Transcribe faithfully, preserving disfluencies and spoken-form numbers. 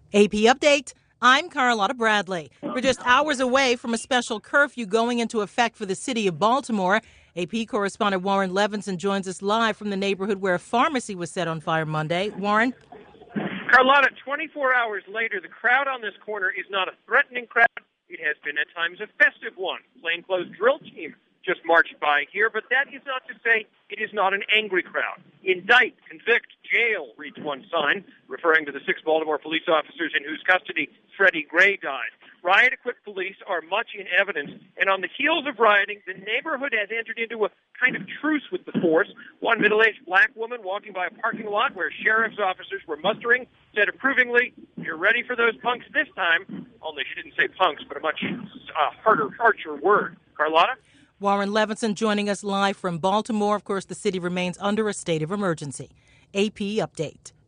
A P Update. I'm Carlotta Bradley. We're just hours away from a special curfew going into effect for the city of Baltimore. A P correspondent Warren Levinson joins us live from the neighborhood where a pharmacy was set on fire Monday. Warren? Carlotta, twenty-four hours later, the crowd on this corner is not a threatening crowd. It has been at times a festive one. Plainclothes drill team just marched by here, but that is not to say it is not an angry crowd. Indict, convict, jail, reads one sign, referring to the six Baltimore police officers in whose custody Freddie Gray died. Riot-equipped police are much in evidence, and on the heels of rioting, the neighborhood has entered into a kind of truce with the force. One middle-aged black woman walking by a parking lot where sheriff's officers were mustering said approvingly, "You're ready for those punks this time," only she didn't say punks, but a much uh, harder, harsher word. Carlotta? Warren Levinson joining us live from Baltimore. Of course, the city remains under a state of emergency. A P Update.